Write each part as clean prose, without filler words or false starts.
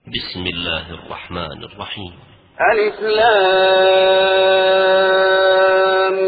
بسم الله الرحمن الرحيم. ألف لام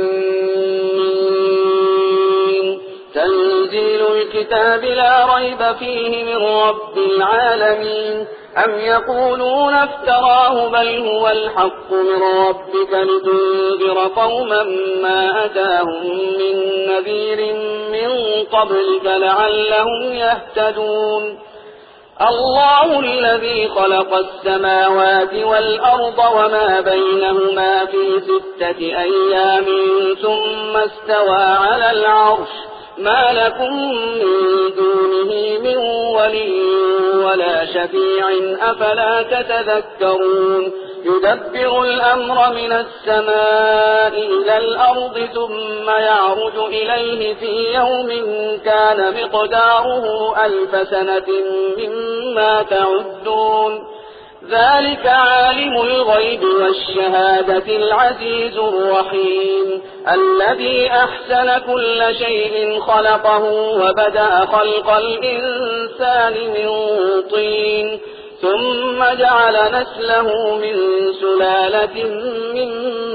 تنزيل الكتاب لا ريب فيه من رب العالمين. أم يقولون افتراه بل هو الحق من ربك لتنذر قوما ما أتاهم من نذير من قبلك لعلهم يهتدون. الله الذي خلق السماوات والأرض وما بينهما في 6 أيام ثم استوى على العرش. ما لكم من دونه من ولي ولا شفيع أفلا تتذكرون. يدبر الأمر من السماء إلى الأرض ثم يعرج إليه في يوم كان مقداره 1000 سنة مما تعدون. ذلك عالم الغيب والشهادة العزيز الرحيم الذي أحسن كل شيء خلقه وبدأ خلق الإنسان من طين ثم جعل نسله من سلالة من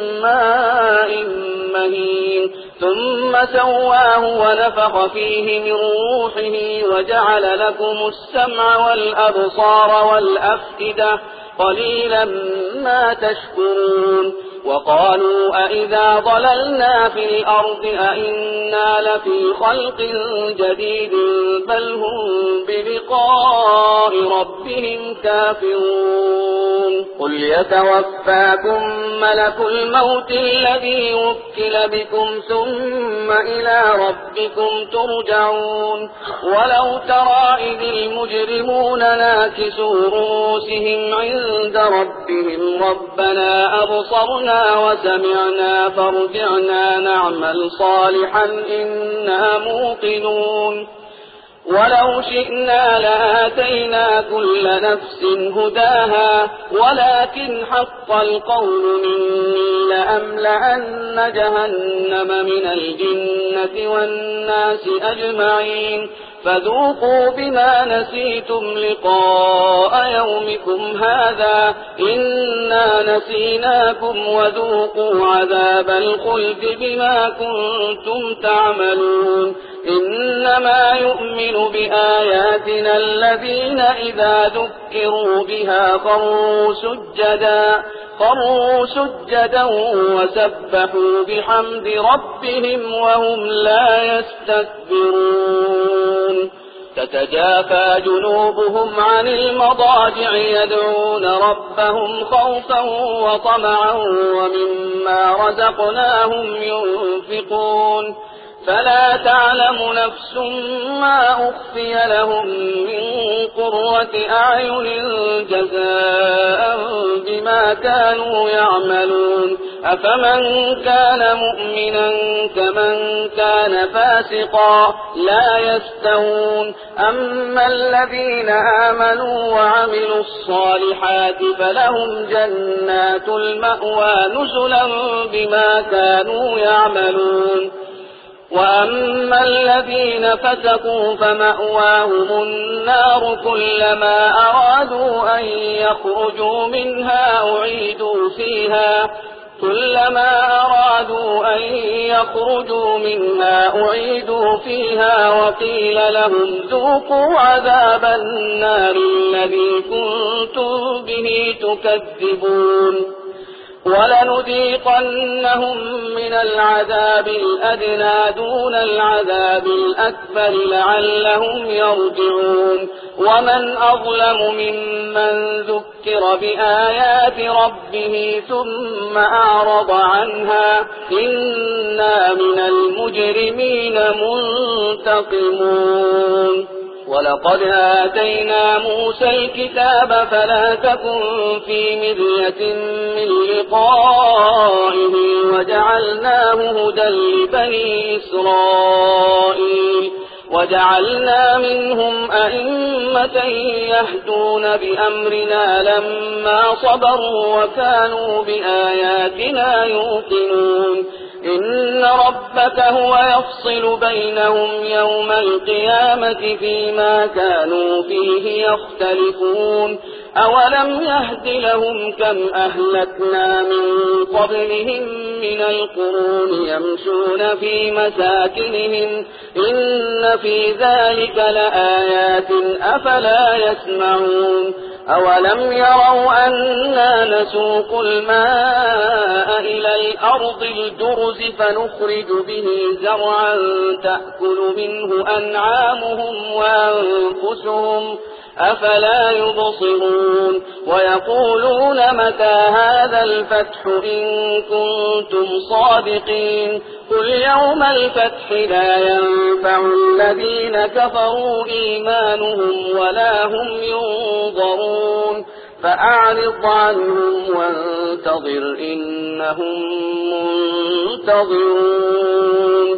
ماء مهين ثم سواه ونفخ فيه من روحه وجعل لكم السمع والأبصار والأفئدة قليلا ما تشكرون. وقالوا أئذا ضللنا في الأرض أئنا لفي خلق جديد بل هم بلقاء ربهم كافرون. قل يتوفاكم ملك الموت الذي وكل بكم ثم إلى ربكم ترجعون. ولو ترى إذ المجرمون ناكسوا رؤوسهم عند ربهم ربنا أبصرنا وسمعنا فارجعنا نعمل صالحا إنا موقنون. ولو شئنا لآتينا كل نفس هداها ولكن حق القول مني لأملأن جهنم من الجنة والناس أجمعين. فذوقوا بما نسيتم لقاء يومكم هذا إنا نسيناكم وذوقوا عذاب الخلد بما كنتم تعملون. إنما يؤمن بآياتنا الذين إذا ذكروا بها خروا سجدا وسبحوا بحمد ربهم وهم لا يستكبرون. تتجافى جنوبهم عن المضاجع يدعون ربهم خوفا وطمعا ومما رزقناهم ينفقون. فلا تعلم نفس ما أخفي لهم من قرة أعين جزاء بما كانوا يعملون. أفمن كان مؤمنا كمن كان فاسقا لا يستوون. أما الذين آمنوا وعملوا الصالحات فلهم جنات المأوى نزلا بما كانوا يعملون. وأما الذين فسقوا فمأواهم النار كلما أرادوا أن يخرجوا منها أعيدوا فيها وقيل لهم ذوقوا عذاب النار الذي كنتم به تكذبون. ولنذيقنهم من العذاب الأدنى دون العذاب الأكبر لعلهم يرجعون. ومن أظلم ممن ذكر بآيات ربه ثم أعرض عنها إنا من المجرمين منتقمون. ولقد آتينا موسى الكتاب فلا تكن في مرية من لقائه وجعلناه هدى لبني إسرائيل. وجعلنا منهم أئمة يهدون بأمرنا لما صبروا وكانوا بآياتنا يوقنون. إن ربك هو يفصل بينهم يوم القيامة فيما كانوا فيه يختلفون. أولم يهد لهم كم أهلكنا من قبلهم من القرون يمشون في مساكنهم إن في ذلك لآيات أفلا يسمعون أولم يروا أنا نسوق الماء إلى الأرض الجرز فنخرج به زرعا تأكل منه أنعامهم وأنفسهم أفلا يبصرون ويقولون متى هذا الفتح إن كنتم صادقين قل يوم الفتح لا ينفع الذين كفروا إيمانهم ولا هم ينظرون فأعرض عنهم وانتظر إنهم منتظرون